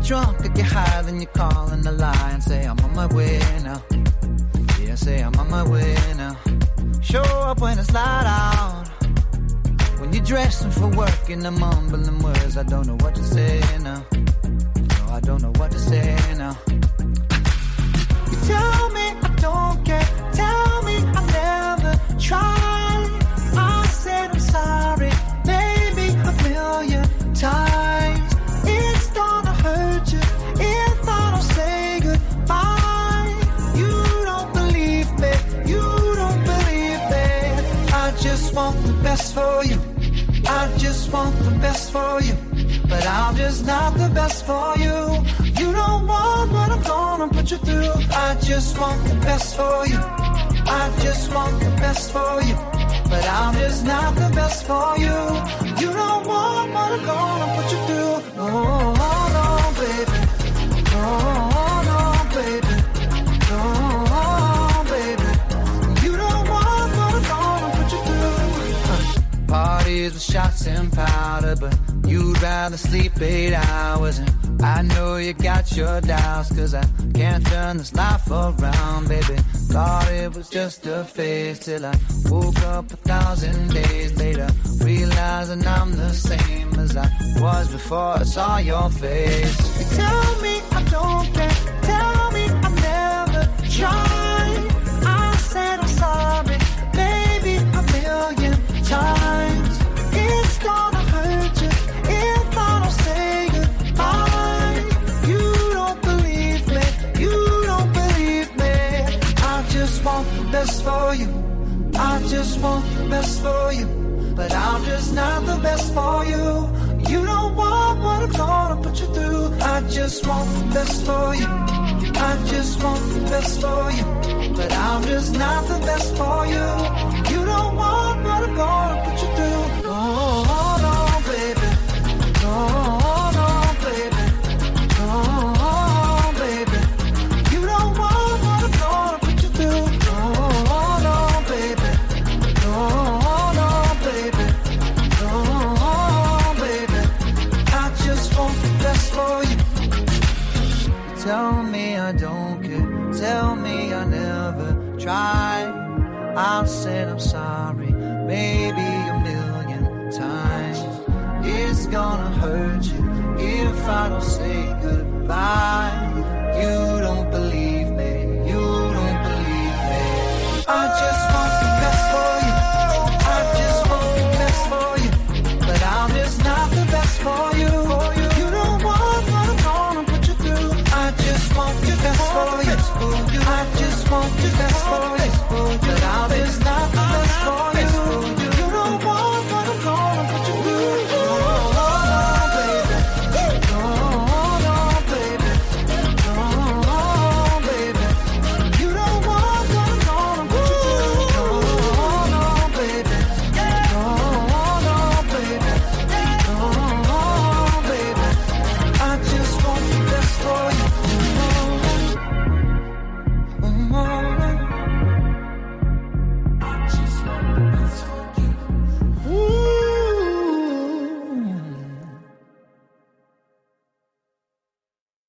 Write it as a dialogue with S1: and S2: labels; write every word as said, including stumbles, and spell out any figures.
S1: drunk, I get higher than you call and I lie and say I'm on my way now. Yeah, I say I'm on my way now. Show up when it's light out. When you're dressing for work and I'm mumbling words, I don't know what to say now. No, I don't know what to say now. You tell me I don't care, tell me I never tried. I said I'm sorry, maybe a million times. It's gonna hurt you if I don't say goodbye. You don't believe me, you don't believe me. I just want the best for you, I just want the best for you, but I'm just not the best for you. You don't want what I'm gonna put you through. I just want the best for you, I just want the best for you, but I'm just not the best for you. You don't want what I'm gonna put you through. Oh, oh no, baby. Oh, no, baby. Oh, baby. You don't want what I'm gonna put you through. Uh, parties with shots and powder, but you'd rather sleep eight hours. And I know you got your doubts, cause I can't turn this life around, baby. Thought it was just a phase till I woke up a thousand days later, realizing I'm the same as I was before I saw your face. You tell me I don't care, tell me I never tried. I said I'm sorry, maybe a million times. It's gonna hurt you if I don't say goodbye. You don't believe me, you don't believe me. I just want the best for you, I just want the best for you, but I'm just not the best for you. You don't want what I'm gonna put you through. I just want the best for you, I just want the best for you, but I'm just not the best for you. You don't want what I'm gonna put you through. Oh, oh no, baby. Oh, no, baby. Oh, baby. You don't want what I'm gonna put you through. Oh, no, baby. Oh, no, baby. Oh, baby. I just want the best for you. Tell me I don't care, tell me I never tried. I said I'm sorry, maybe a million times. It's gonna hurt you if I don't say goodbye. You don't